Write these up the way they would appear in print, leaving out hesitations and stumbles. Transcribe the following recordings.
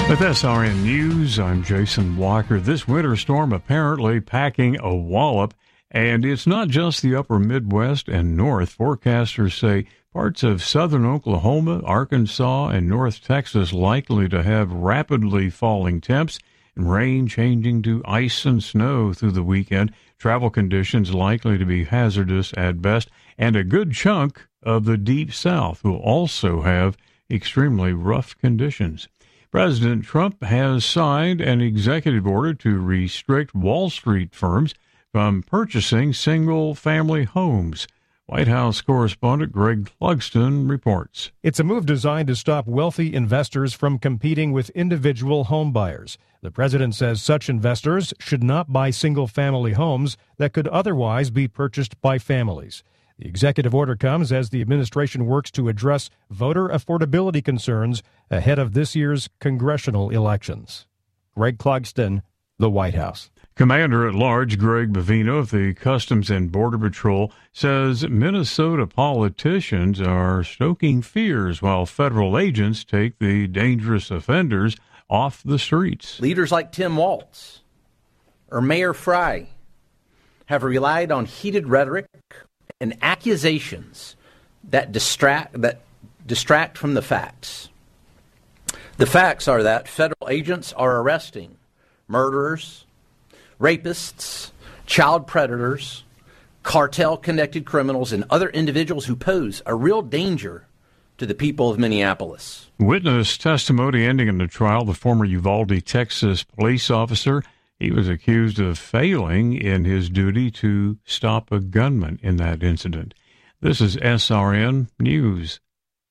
With SRN News, I'm Jason Walker. This winter storm apparently packing a wallop, and it's not just the upper Midwest and North. Forecasters say parts of southern Oklahoma, Arkansas, and North Texas likely to have rapidly falling temps and rain changing to ice and snow through the weekend. Travel conditions likely to be hazardous at best, and a good chunk of the Deep South will also have extremely rough conditions. President Trump has signed an executive order to restrict Wall Street firms from purchasing single-family homes. White House correspondent Greg Clugston reports. It's a move designed to stop wealthy investors from competing with individual home buyers. The president says such investors should not buy single-family homes that could otherwise be purchased by families. The executive order comes as the administration works to address voter affordability concerns ahead of this year's congressional elections. Greg Clugston, the White House. Commander-at-Large Greg Bavino of the Customs and Border Patrol says Minnesota politicians are stoking fears while federal agents take the dangerous offenders off the streets. Leaders like Tim Walz or Mayor Frey have relied on heated rhetoric and accusations that distract from the facts. The facts are that federal agents are arresting murderers, rapists, child predators, cartel-connected criminals, and other individuals who pose a real danger to the people of Minneapolis. Witness testimony ending in the trial, the former Uvalde, Texas police officer, he was accused of failing in his duty to stop a gunman in that incident. This is SRN News.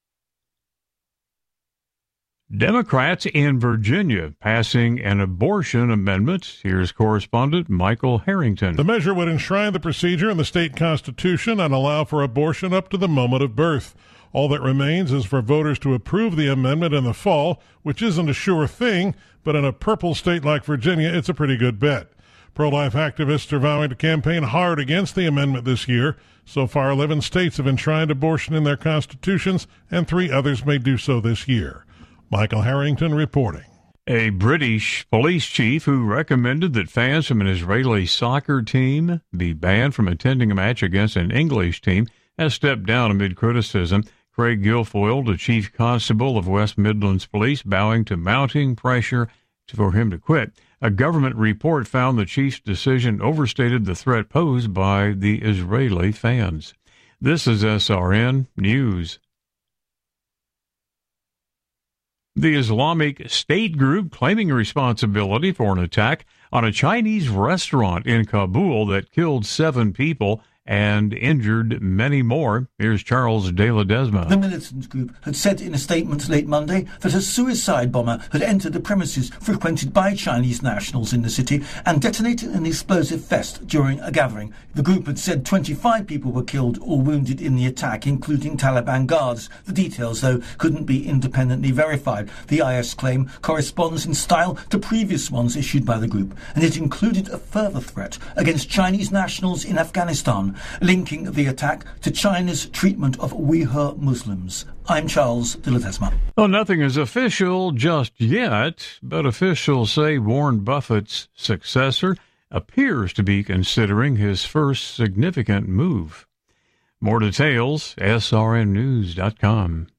Democrats in Virginia passing an abortion amendment. Here's correspondent Michael Harrington. The measure would enshrine the procedure in the state constitution and allow for abortion up to the moment of birth. All that remains is for voters to approve the amendment in the fall, which isn't a sure thing, but in a purple state like Virginia, it's a pretty good bet. Pro-life activists are vowing to campaign hard against the amendment this year. So far, 11 states have enshrined abortion in their constitutions, and 3 others may do so this year. Michael Harrington reporting. A British police chief who recommended that fans from an Israeli soccer team be banned from attending a match against an English team has stepped down amid criticism. Craig Guilfoyle, the chief constable of West Midlands Police, bowing to mounting pressure for him to quit. A government report found the chief's decision overstated the threat posed by the Israeli fans. This is SRN News. The Islamic State group claiming responsibility for an attack on a Chinese restaurant in Kabul that killed 7 people and injured many more. Here's Charles De Ledesma. The militant group had said in a statement late Monday that a suicide bomber had entered the premises frequented by Chinese nationals in the city and detonated an explosive vest during a gathering. The group had said 25 people were killed or wounded in the attack, including Taliban guards. The details, though, couldn't be independently verified. The IS claim corresponds in style to previous ones issued by the group, and it included a further threat against Chinese nationals in Afghanistan, linking the attack to China's treatment of Uyghur Muslims. I'm Charles de Ledesma. Well, nothing is official just yet, but officials say Warren Buffett's successor appears to be considering his first significant move. More details, srnnews.com.